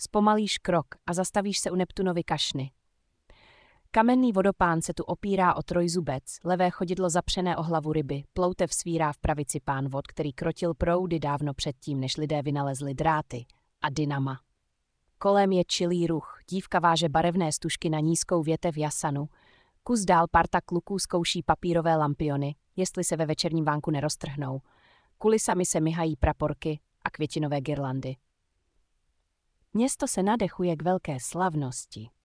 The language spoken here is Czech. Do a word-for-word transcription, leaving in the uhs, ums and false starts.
Zpomalíš krok a zastavíš se u Neptunovy kašny. Kamenný vodopán se tu opírá o trojzubec, levé chodidlo zapřené o hlavu ryby, ploutev svírá v pravici pán vod, který krotil proudy dávno předtím, než lidé vynalezli dráty a dynama. Kolem je čilý ruch, dívka váže barevné stužky na nízkou větev jasanu, kus dál parta kluků zkouší papírové lampiony, jestli se ve večerním vánku neroztrhnou. Kulisami se myhají praporky a květinové girlandy. Město se nadechuje k velké slavnosti.